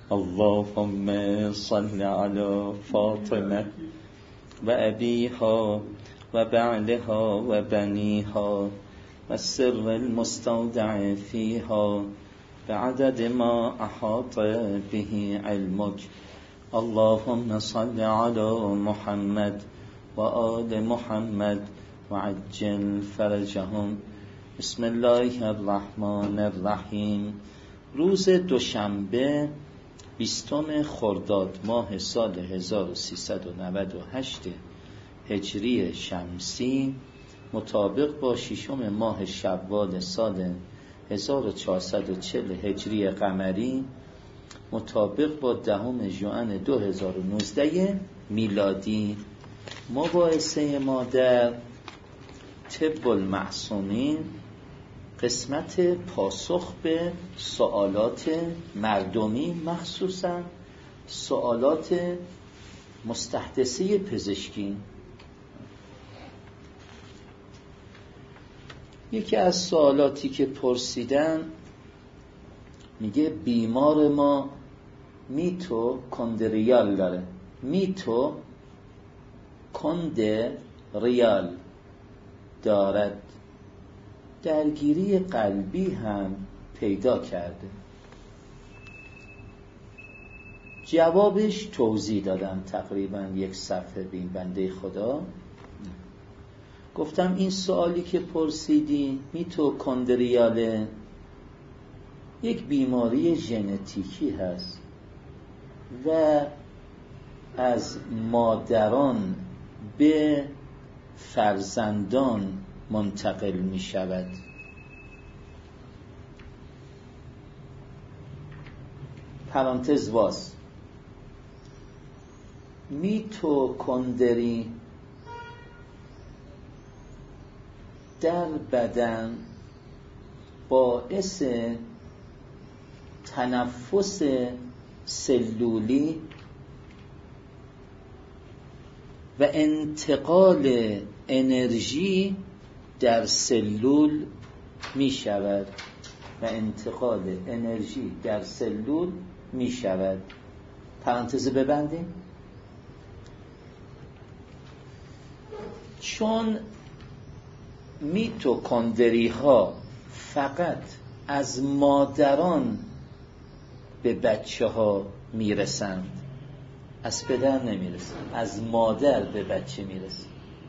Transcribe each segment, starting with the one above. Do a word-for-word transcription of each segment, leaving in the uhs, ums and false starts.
اللهم صل على فاطمة و أبيها و بعلها و بنيها و السر المستودع فيها بعدد ما أحاط به علمك. اللهم صل على محمد و آل محمد و عجل فرجهم. بسم الله الرحمن الرحیم. روز دوشنبه بیستم خرداد ماه سال هزار و سیصد و نود و هشت هجری شمسی مطابق با ششم ماه شوال سال هزار و چهارصد و چهل هجری قمری مطابق با دهم ژوئن دو هزار و نوزده میلادی. مباحثه ما در طب المحصونین قسمت پاسخ به سوالات مردمی، مخصوصا سوالات مستحدثه پزشکی. یکی از سوالاتی که پرسیدن میگه بیمار ما میتوکندریال داره. میتوکندریال دارد، درگیری قلبی هم پیدا کرده. جوابش توضیح دادم تقریبا یک صفحه به این بنده خدا. گفتم این سوالی که پرسیدی میتوکندریاله یک بیماری ژنتیکی هست و از مادران به فرزندان منتقل می شود. پرانتز واس. میتوکندری در بدن باعث تنفس سلولی و انتقال انرژی در سلول می شود و انتقال انرژی در سلول می شود. پرانتز ببندیم. چون میتوکندری ها فقط از مادران به بچه ها می رسند، از پدر نمی رسند، از مادر به بچه می رسند.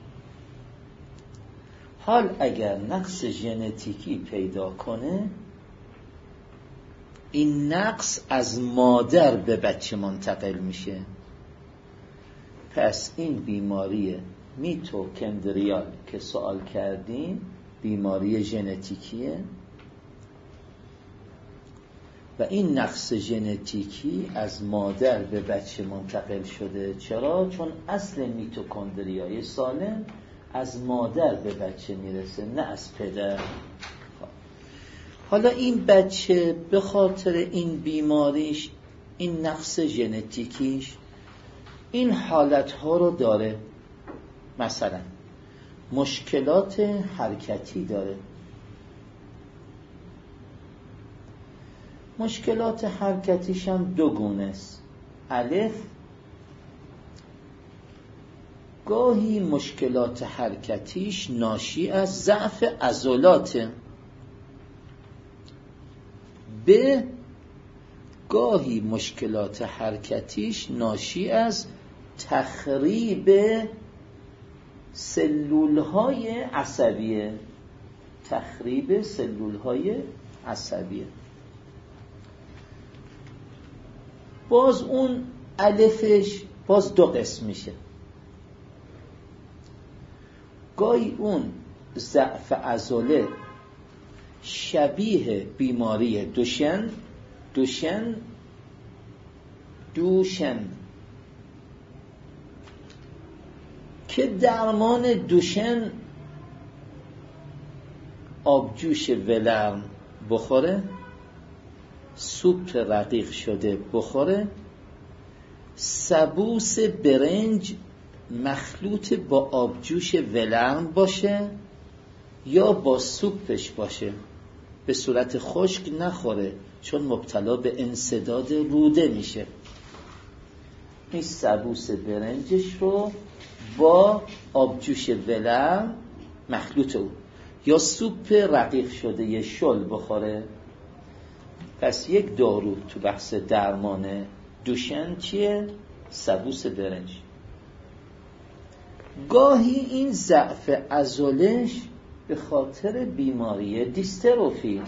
حال اگر نقص ژنتیکی پیدا کنه، این نقص از مادر به بچه منتقل میشه. پس این بیماری میتوکندریال که سوال کردیم بیماری ژنتیکیه و این نقص ژنتیکی از مادر به بچه منتقل شده. چرا؟ چون اصل میتوکندریای سالم از مادر به بچه میرسه، نه از پدر. حالا این بچه به خاطر این بیماریش، این نقص ژنتیکیش، این حالتها رو داره. مثلا مشکلات حرکتی داره. مشکلات حرکتیش هم دو گونه است. الف، گاهی مشکلات حرکتیش ناشی از ضعف عضلات. ب، گاهی مشکلات حرکتیش ناشی از تخریب سلولهای عصبیه. تخریب سلولهای عصبیه. باز اون الفش باز دو قسم میشه. گاهی اون ضعف عضله شبیه بیماری دوشن دوشن دوشن که درمان دوشن آبجوش ولرم بخوره، سوپ رقیق شده بخوره، سبوس برنج مخلوط با آبجوش ولرم باشه یا با سوپش باشه، به صورت خشک نخوره، چون مبتلا به انسداد روده میشه. این سبوس برنجش رو با آبجوش ولرم مخلوط او یا سوپ رقیق شده یه شل بخوره. پس یک دارو تو بحث درمان دوشن چیه؟ سبوس برنج. گاهی این ضعف عضلش به خاطر بیماری دیستروفی.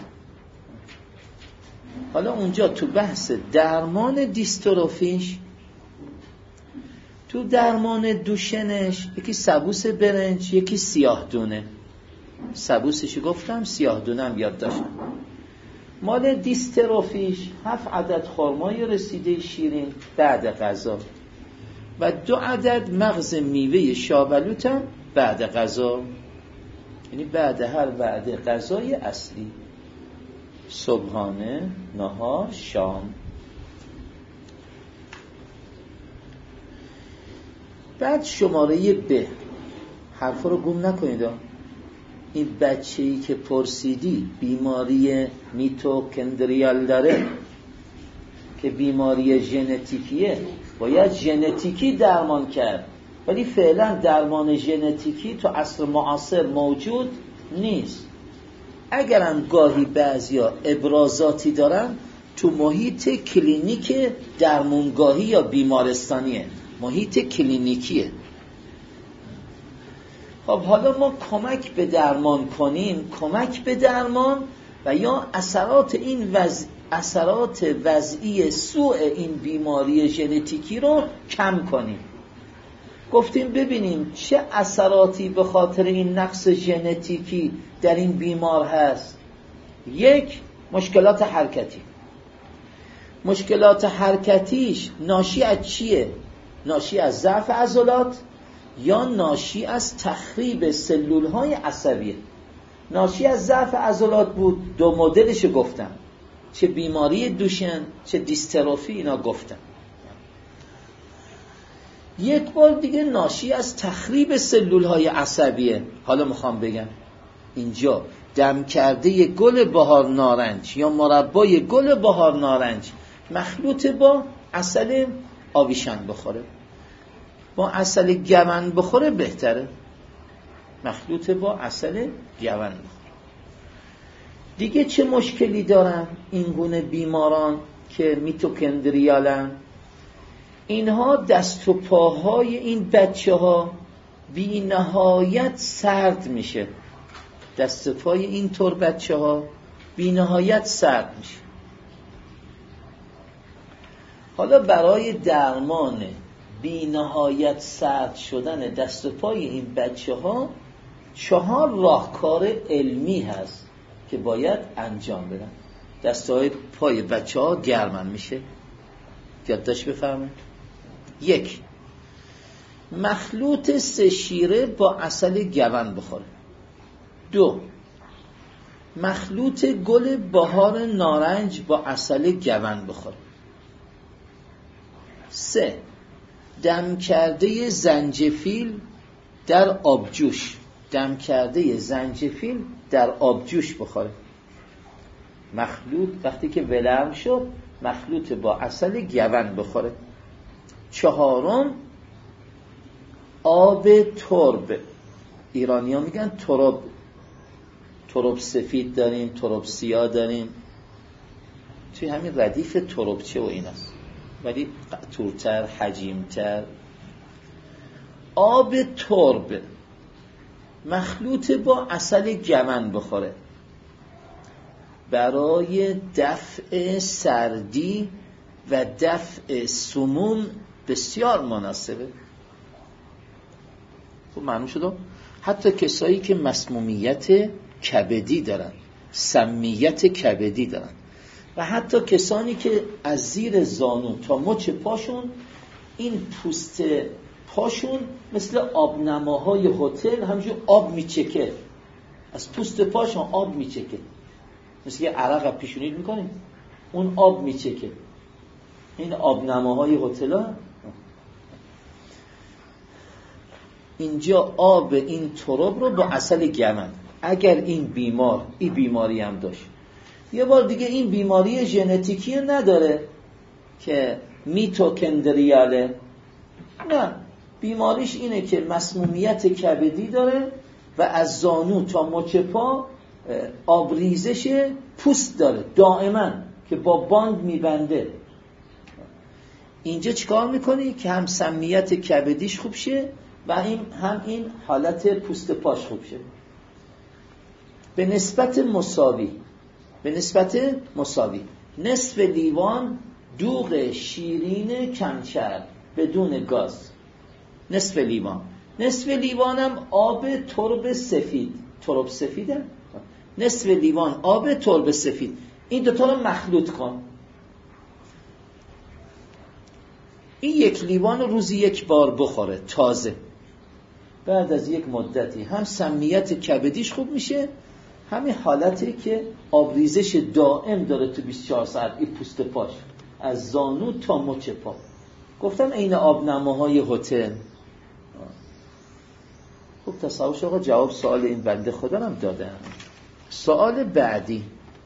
حالا اونجا تو بحث درمان دیستروفیش، تو درمان دوشنش یکی سبوس برنج، یکی سیاه دونه. سبوسش گفتم، سیاه دونم یاد داشتم. مال دیستروفیش هفت عدد خرمای رسیده شیرین بعد غذا و دو عدد مغز میوه شابلوتم بعد غذا، یعنی بعد هر وعده غذای اصلی، صبحانه، نهار، شام. بعد شماره ب، حرفا رو گم نکنید. این بچه‌ای که پرسیدی بیماری میتوکندریال داره که بیماری ژنتیکیه، باید ژنتیکی درمان کرد، ولی فعلا درمان ژنتیکی تو عصر معاصر موجود نیست. اگرم گاهی بعضیا ابرازاتی دارن تو محیط کلینیک درمانگاهی یا بیمارستانیه، محیط کلینیکیه. خب حالا ما کمک به درمان کنیم، کمک به درمان و یا اثرات این وضع اثرات وضعی سوء این بیماری ژنتیکی رو کم کنیم. گفتیم ببینیم چه اثراتی به خاطر این نقص ژنتیکی در این بیمار هست. یک، مشکلات حرکتی. مشکلات حرکتیش ناشی از چیه؟ ناشی از ضعف عضلات یا ناشی از تخریب سلولهای عصبیه. ناشی از ضعف عضلات بود، دو مدلش گفتم، چه بیماری دوشن چه دیستروفی، اینا گفتم. یک بار دیگه ناشی از تخریب سلولهای عصبیه. حالا میخوام بگم اینجا دم کرده گل بهار نارنج یا مربای گل بهار نارنج مخلوط با عسل آویشن بخوره، با عسل گون بخوره بهتره. مخلوط با عسل گون بخوره. دیگه چه مشکلی دارن این گونه بیماران که میتوکندریالن؟ اینها دست و پاهای این بچه ها بی نهایت سرد میشه. دست و پای این طور بچه ها بی نهایت سرد میشه. حالا برای درمان بی نهایت سرد شدن دست و پای این بچه ها چهار راهکار علمی هست که باید انجام بدن. دست و پای بچه ها گرمن میشه. یادداشت بفرمایید. یک، مخلوط سه شیره با عسل گون بخوره. دو، مخلوط گل بهار نارنج با عسل گون بخوره. سه، دم کرده زنجفیل در آبجوش دم کرده زنجفیل در آبجوش بخوره. مخلوط وقتی که ولرم شد مخلوط با عسل گون بخوره. چهارم، آب ترب. ایرانی ها میگن ترب. ترب سفید داریم، ترب سیاه داریم، توی همین ردیف تربچه و این است، ولی تورتر، حجیمتر. آب ترب مخلوط با عسل گون بخوره برای دفع سردی و دفع سموم بسیار مناسبه. خب معلوم شد حتی کسایی که مسمومیت کبدی دارن، سمیت کبدی دارن و حتی کسانی که از زیر زانو تا مچ پاشون این پوست پاشون مثل آبنماهای هتل همینجور آب میچکه، از پوست پاشون آب میچکه، مثل یه عرق پیشونید میکنیم اون آب میچکه. این آبنماهای هتل ها اینجا آب این تراب رو با عسل گون، اگر این بیمار این بیماری هم داشت یه بار دیگه این بیماری ژنتیکی نداره که میتوکندریاله، نه، بیماریش اینه که مسمومیت کبدی داره و از زانو تا مچ پا آبریزش پوست داره دائما که با باند میبنده. اینجا چیکار میکنی که هم سمیت کبدیش خوب شه و این هم این حالت پوست پاش خوب شه به نسبت مساوی. به نسبت مساوی نصف لیوان دوغ شیرین کمچر بدون گاز، نصف لیوان. نصف لیوانم آب ترب سفید، ترب سفیده، نصف لیوان آب ترب سفید. این دوتا رو مخلوط کن. این یک لیوان روزی یک بار بخوره تازه، بعد از یک مدتی هم سمیت کبدیش خوب میشه، همین حالتی که آبریزش دائم داره تو بیست و چهار ساعت این پوست پاش از زانو تا مچ پا. گفتم عین آبنماهای هتل. خب تصور شد آقا جواب سوال این بنده خدا هم دادم. سوال بعدی،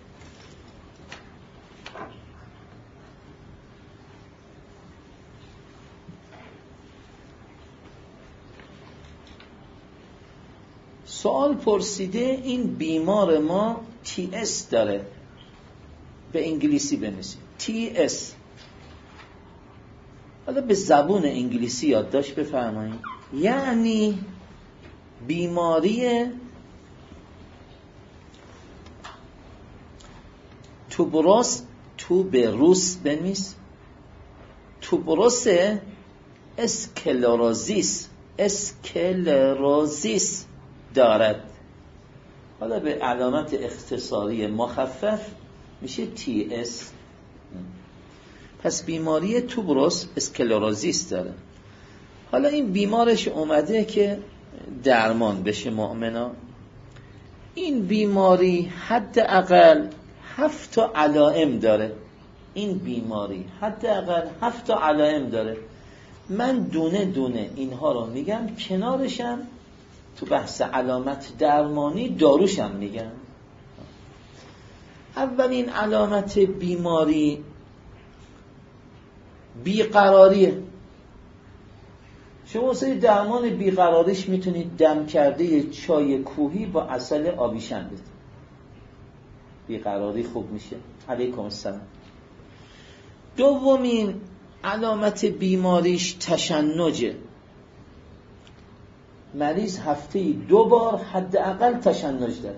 سوال پرسیده این بیمار ما تی اس داره، به انگلیسی بنویسید تی اس. حالا به زبون انگلیسی یادداشت بفرمایید. یعنی بیماری توبروس، توبروس بنویس، توبروس اسکلروزیس، اسکلروزیس دارد. حالا به علامت اختصاری مخفف میشه تی اس. پس بیماری توبروس اسکلروزیس داره. حالا این بیمارش اومده که درمان بشه مؤمنا. این بیماری حداقل هفت تا علائم داره. این بیماری حداقل هفت تا علائم داره. من دونه دونه اینها رو میگم، کنارشم تو بحث علامت درمانی داروشم میگم. اولین علامت بیماری بیقراریه. شما واسه درمان بیقراریش میتونید دم کرده چای کوهی با عسل آویشن بدید، بیقراری خوب میشه. علیکم السلام. دومین علامت بیماریش تشنجه. مریض هفته دو بار حداقل تشنج داره.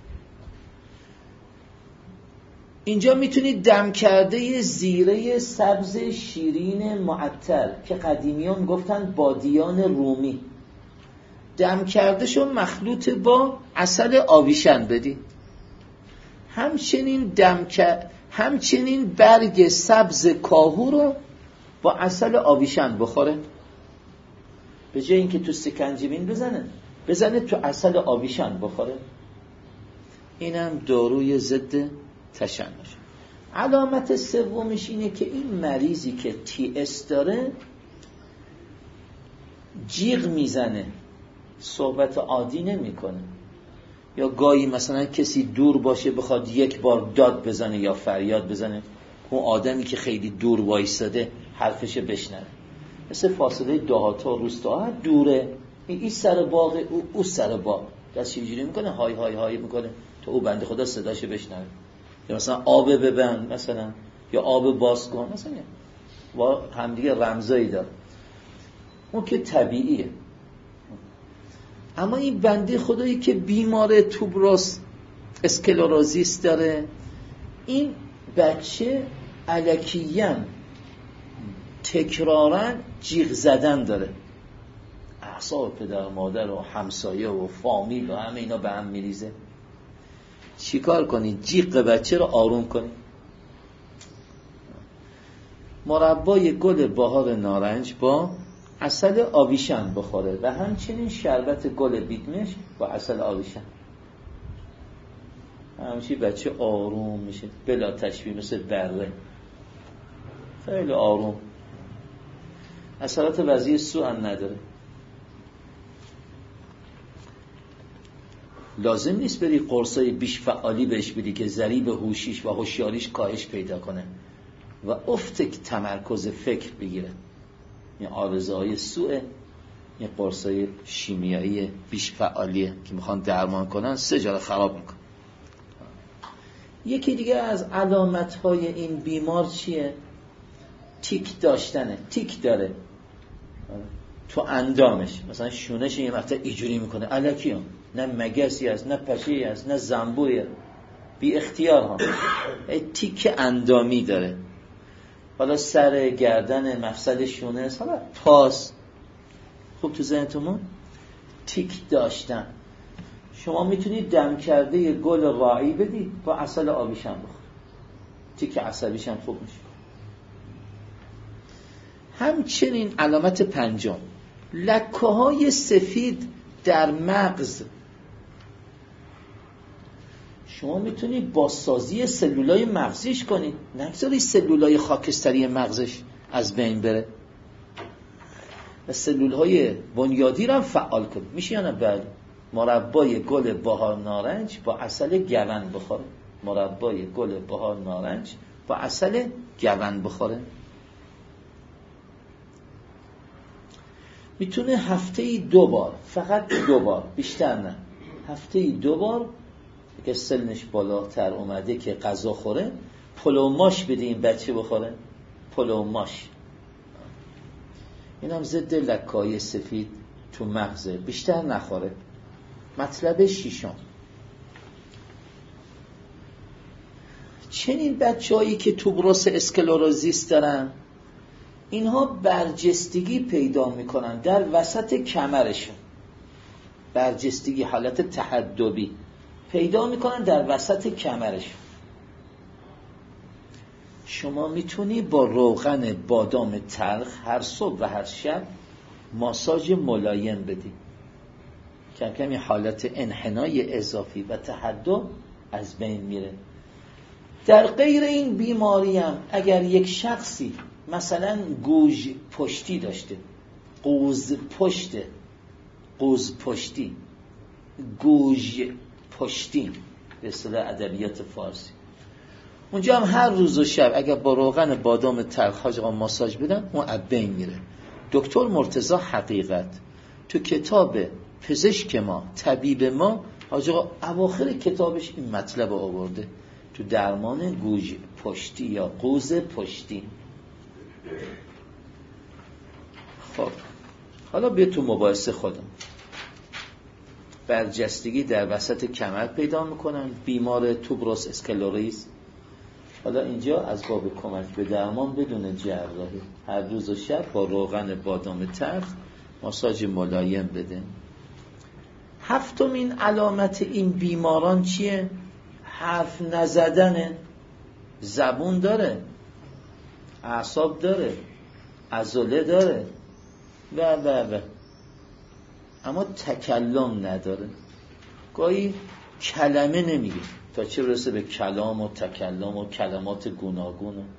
اینجا میتونید دم کرده زیره سبز شیرین معطر که قدیمیان گفتن بادیان رومی، دم کرده شو مخلوط با عسل آویشن بدی. همچنین دم کرد همچنین برگ سبز کاهو رو با عسل آویشن بخوره. به جای اینکه تو سکنجبین بزنه بزنه تو عسل آویشن بخوره. اینم داروی ضد تشنج. علامت سومش اینه که این مریضی که تی اس داره جیغ میزنه، صحبت عادی نمیکنه، یا گاهی مثلا کسی دور باشه بخواد یک بار داد بزنه یا فریاد بزنه، اون آدمی که خیلی دور وایساده حرفش بشنوه. مثل فاصله دهاتا روستا دوره، این سر باغ او, او سر باغ، دست اینجوری میکنه، های های های میکنه تا او بنده خدا صداشو بشنوه. یا مثلا آب ببند مثلا، یا آب باز کن مثلا، با همدیگه رمزایی داره. اون که طبیعیه. اما این بنده خدایی که بیمار توبروس اسکلروزیس داره، این بچه الکیاً تکراراً جیغ زدن داره. اعصاب پدر و مادر و همسایه و فامیل و همه اینا به هم میریزه. چیکار کنید؟ جیغ بچه رو آروم کنید. مربای گل بهار نارنج با عسل آویشن بخوره و همچنین شربت گل بیدمش با عسل آویشن. همچنین بچه آروم میشه بلا تشبیه، مثل بره، خیلی آروم، اثرات وضعی سو هم نداره. لازم نیست بری قرصای بیش فعالی بهش بدی که ضریب هوشیش و هوشیاریش کاهش پیدا کنه و افت تمرکز فکر بگیره. این عارضه‌های سوء این قرصای شیمیایی بیش فعالیه که میخوان درمان کنن، سه جا رو خراب میکنن. یکی دیگه از علامت‌های این بیمار چیه؟ تیک داشتنه. تیک داره تو اندامش، مثلا شونش یه مقطع اینجوری میکنه الکی هم. نه مگسی هست، نه پشه‌ای هست، نه زنبویه، بی اختیار ها. تیک اندامی داره، حالا سر، گردن، مفصل شونه، حالا پاس. خوب تو ذهنتون تیک داشتن. شما میتونید دم کرده یه گل راعی بدید با عسل آبیش هم بخور، تیک عصبیش هم خوب میشه. همچنین علامت پنجم، لکه های سفید در مغز. شما میتونید بازسازی سلولای مغزیش کنید، نگذاری سلولای خاکستری مغزش از بین بره و سلولهای بنیادی رو هم فعال کنید. میشه یا نه؟ بله. مربای گل بهار نارنج با عسل گون بخوره. مربای گل بهار نارنج با عسل گون بخوره. میتونه هفته‌ای دو بار، فقط دو بار، بیشتر نه، هفته‌ای دو بار که سنش بالاتر اومده که غذا خوره، پلو ماش بده این بچه بخوره. پلو ماش این هم ضد لکه‌های سفید تو مغزه، بیشتر نخوره. مطلب ششم، چنین بچه‌هایی که توبروس اسکلروزیس دارن، اینها برجستگی پیدا میکنن در وسط کمرشون. برجستگی، حالت تهدبی پیدا میکنن در وسط کمرشون. شما میتونی با روغن بادام تلخ هر صبح و هر شب ماساژ ملایم بدی، کم کمی حالت انحنای اضافی و تهدب از بین میره. در غیر این بیماری هم اگر یک شخصی مثلا گوژ پشتی داشته، قوز پشته، قوز پشتی، گوژ پشتی به اصطلاح ادبیات فارسی، اونجا هم هر روز و شب اگر با روغن بادام تلخ حاج آقا ماساژ بدن، اون از بین میره. دکتر مرتضی حقیقت تو کتاب پزشک ما، طبیب ما، حاج آقا اواخر کتابش این مطلب آورده تو درمان گوژ پشتی یا قوز پشتی. خب حالا بیا تو مباحث خودم. برجستگی در وسط کمر پیدا میکنن، بیمار توبروس اسکلروزیس. حالا اینجا از باب کمک به درمان بدون جراحی، هر روز و شب با روغن بادام تلخ ماساژ ملایم بده. هفتمین علامت این بیماران چیه؟ حرف نزدن. زبون داره، اعصاب داره، عضله داره و و و اما تکلم نداره. گاهی کلمه نمیگه، تا چه برسه به کلام و تکلم و کلمات گوناگون و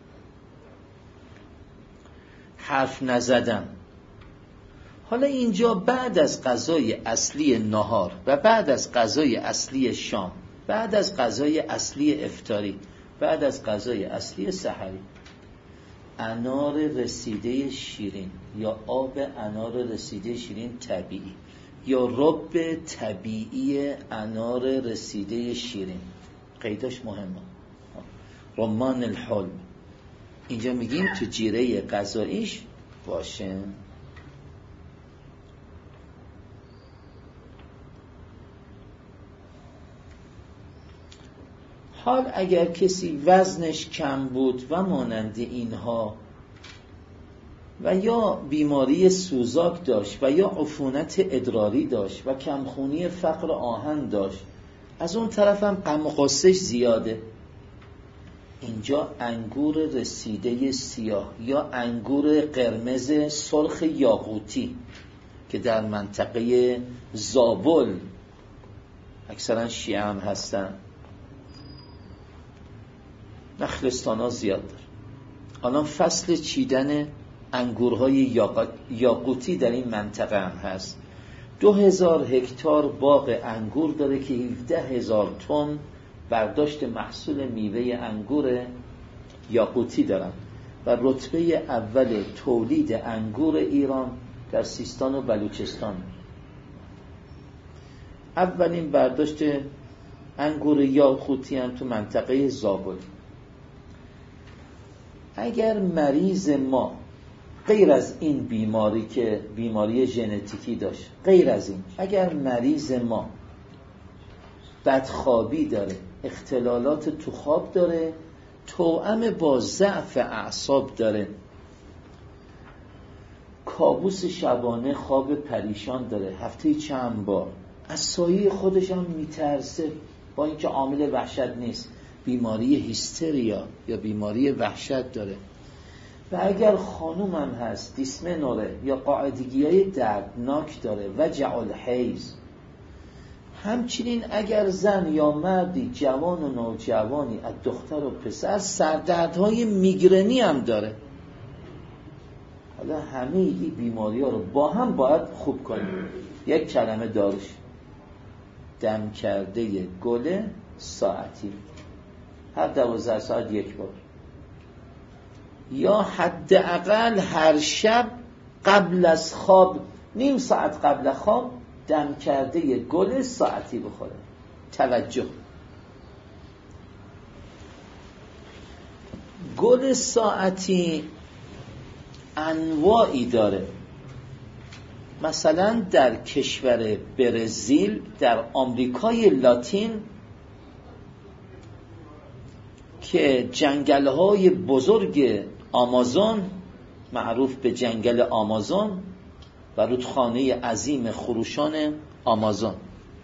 حرف نزدن. حالا اینجا بعد از غذای اصلی نهار و بعد از غذای اصلی شام، بعد از غذای اصلی افطاری، بعد از غذای اصلی سحری، انار رسیده شیرین یا آب انار رسیده شیرین طبیعی یا رب طبیعی انار رسیده شیرین، قیداش مهمه. رمان الحلم اینجا میگیم تو جیره غذاییش باشه. حال اگر کسی وزنش کم بود و مانند اینها و یا بیماری سوزاک داشت و یا عفونت ادراری داشت و کمخونی فقر آهن داشت، از اون طرف هم غم و غصه‌اش زیاده، اینجا انگور رسیده سیاه یا انگور قرمز سرخ یاقوتی که در منطقه زابل اکثرا شیعه هم هستن، نخلستان ها زیاد داره. الان فصل چیدن انگورهای یاقوتی در این منطقه هم هست دو هزار هکتار باغ انگور داره که هفده هزار تن برداشت محصول میوه انگور یاقوتی دارن و رتبه اول تولید انگور ایران در سیستان و بلوچستان. اولین برداشت انگور یاقوتی هم تو منطقه زابل. اگر مریض ما غیر از این بیماری که بیماری ژنتیکی داشت، غیر از این اگر مریض ما بدخوابی داره، اختلالات تو خواب داره، توأم با ضعف اعصاب داره، کابوس شبانه، خواب پریشان داره، هفته چند بار از سایه خودش هم میترسه، با اینکه عامل وحشت نیست، بیماری هیستریا یا بیماری وحشت داره، و اگر خانوم هم هست دیسمنوره یا قاعدگی های دردناک داره، وجع الحیض، همچنین اگر زن یا مردی جوان و نوجوانی از دختر و پسر سردردهای میگرنی هم داره. حالا همه این بیماری ها رو با هم باید خوب کنیم. یک کلمه داروش، دم کرده گل ساعتی، هر دوازده ساعت یک بار، یا حداقل هر شب قبل از خواب نیم ساعت قبل خواب دم کرده گل ساعتی بخوره. توجه، گل ساعتی انواعی داره. مثلا در کشور برزیل، در آمریکای لاتین که جنگل‌های بزرگ آمازون، معروف به جنگل آمازون و رودخانه عظیم خروشان آمازون،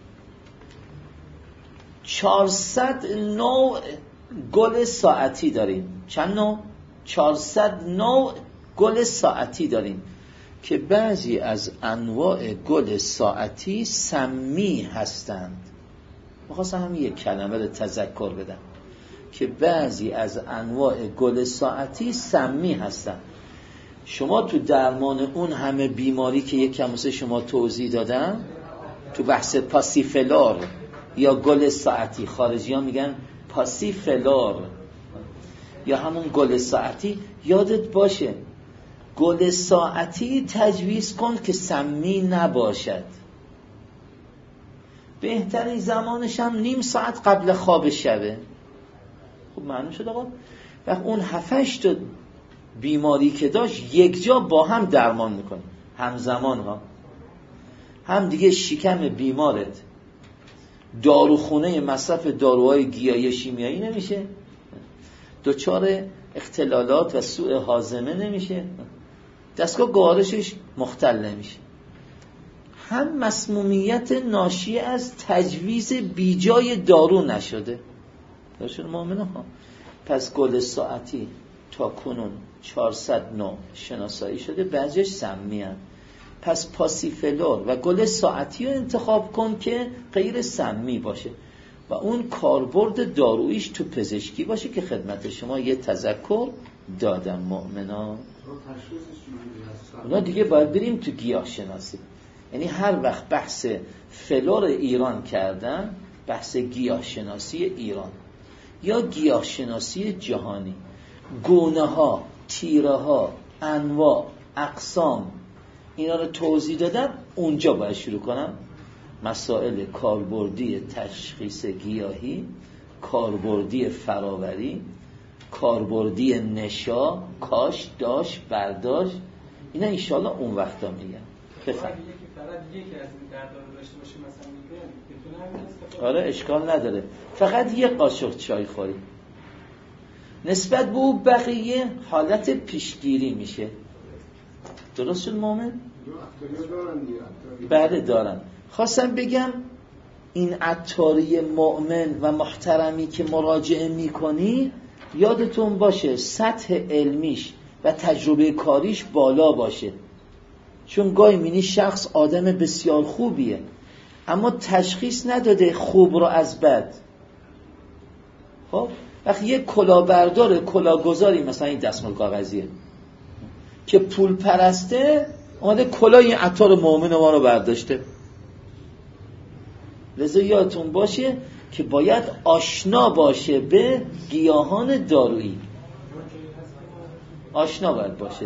چهارصد نوع گل ساعتی داریم. چند نوع؟ چهارصد نوع گل ساعتی داریم که بعضی از انواع گل ساعتی سمی هستند. می‌خواستم همین یک کلمه رو تذکر بدم که بعضی از انواع گل ساعتی سمی هستند. شما تو درمان اون همه بیماری که یک کم واسه شما توضیح دادم، تو بحث پاسیفلار یا گل ساعتی، خارجی ها میگن پاسیفلار یا همون گل ساعتی، یادت باشه گل ساعتی تجویز کن که سمی نباشد. بهترین زمانش هم نیم ساعت قبل خواب شبه. خب معلوم شد آقا. و اون هفتش تا بیماری که داشت یک جا با هم درمان میکنه همزمان ها. هم دیگه شکم بیمارت داروخونه مصرف داروهای گیاهی شیمیایی نمیشه، دچار اختلالات و سوء هاضمه نمیشه، دستگاه گوارشش مختل نمیشه. هم مسمومیت ناشی از تجویز بیجای دارو نشده. درشون مؤمنه ها. پس گل ساعتی تا کنون چهارصد نوع شناسایی شده، بعضیش سمی هست. پس پاسیفلور و گل ساعتی رو انتخاب کن که غیر سمی باشه و اون کاربرد داروییش تو پزشکی باشه که خدمت شما یه تذکر دادم. مؤمنان اونا دیگه باید بریم تو گیاه شناسی. یعنی هر وقت بحث فلور ایران کردن، بحث گیاه شناسی ایران یا گیاه شناسی جهانی، گونه ها، تیره ها، انواع، اقسام، اینا رو توضیح دادم. اونجا باید شروع کنم مسائل کاربردی تشخیص گیاهی، کاربردی فراوری، کاربردی نشا، کاش، داش، برداشت، اینا انشالله اون وقتا میگم. بفهم. آره اشکال نداره، فقط یه قاشق چای خوری نسبت به اون بقیه حالت پیشگیری میشه. درست شد مومن؟ بله دارن. خواستم بگم این عطاری مؤمن و محترمی که مراجعه میکنی یادتون باشه سطح علمیش و تجربه کاریش بالا باشه، چون گاهی مینی شخص آدم بسیار خوبیه اما تشخیص نداده خوب رو از بد. خب وقتی یک کلاهبردار کلاهگذاری مثلا این دستمال کاغذیه که پول پرسته اومده کلاه این عطار مؤمن ما رو برداشته، لذا یادتون باشه که باید آشنا باشه به گیاهان دارویی، آشنا باید باشه.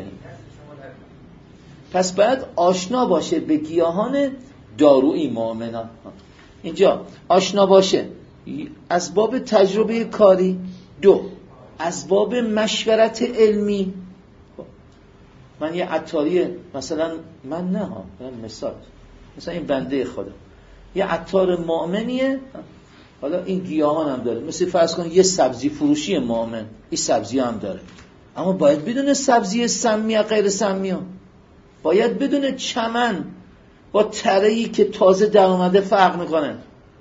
پس باید آشنا باشه به گیاهان دارویی مؤمنان. اینجا آشنا باشه از باب تجربه کاری، دو از باب مشورت علمی. من یه عطاری مثلا من نه ها من مثال مثلا این بنده خدا یه عطار مؤمنیه، حالا این گیاهان هم داره، مثل فرض کن یه سبزی فروشی مؤمن این سبزی هم داره، اما باید بدونه سبزی سمی غیر سمی، باید بدونه چمن با تره‌ای که تازه در اومده فرق میکنه.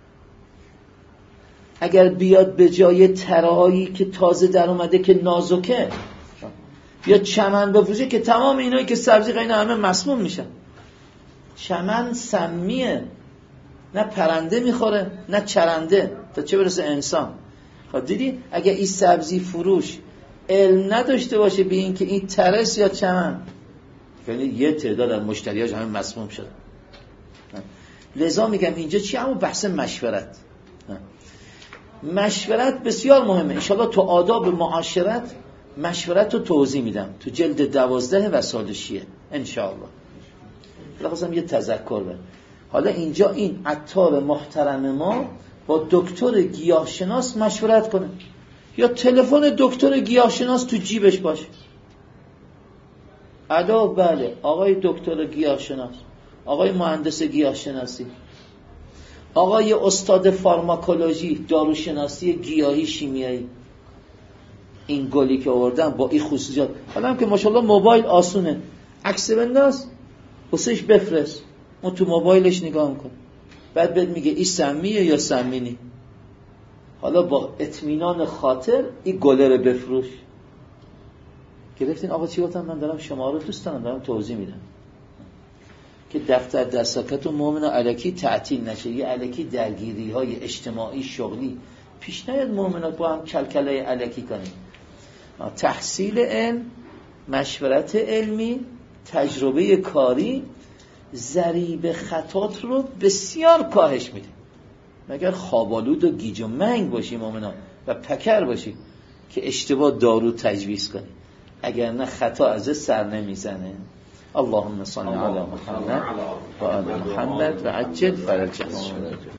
اگر بیاد به جای تره‌هایی که تازه در اومده که نازکه یا چمن بفروشه که تمام اینایی که سبزی غیر همه مسموم میشن. چمن سمیه، نه پرنده میخوره نه چرنده، تا چه برسه انسان. خب دیدی اگر این سبزی فروش علم نداشته باشه به این که این ترس یا چمن، یعنی یه تعداد از مشتریاش همه مسموم شد. لذا میگم اینجا چی؟ همون بحث مشورت. مشورت بسیار مهمه. انشاءالله تو آداب معاشرت مشورت رو توضیح میدم تو جلد دوازده وسائل شیعه انشاءالله. لازم یه تذکر بده. حالا اینجا این عطار محترم ما با دکتر گیاهشناس مشورت کنه، یا تلفن دکتر گیاهشناس تو جیبش باشه. ادا بله آقای دکتر گیاهشناس، آقای مهندس گیاهشناسی، آقای استاد فارماکولوژی داروشناسی گیاهی شیمیایی، این گلی که آوردن با این خصوصیات. حالا هم که ماشاءالله موبایل آسونه، عکس بنداز واسش بفرست، اون تو موبایلش نگاه میکنه، بعد بهت میگه این سمیه یا سمینی. حالا با اطمینان خاطر این گله رو بفروش. گرفتین آقا چی گفتم؟ من دارم شما رو دوست دارم، دارم توضیح میدم که دفتر دستاکت و مومن الکی تعطیل نشه، یه الکی درگیری های اجتماعی شغلی پیش نیاد، مومنات با هم کلکله الکی کنیم. تحصیل علم، مشورت علمی، تجربه کاری ضریب خطات رو بسیار کاهش میده. مگر خوابالود و گیج و منگ باشی مومنان و پکر باشی که اشتباه دارو تجویز کنی، اگر نه خطا از سر نمیزنه. اللهم صل علی محمد و آل محمد و عجل فرجهم.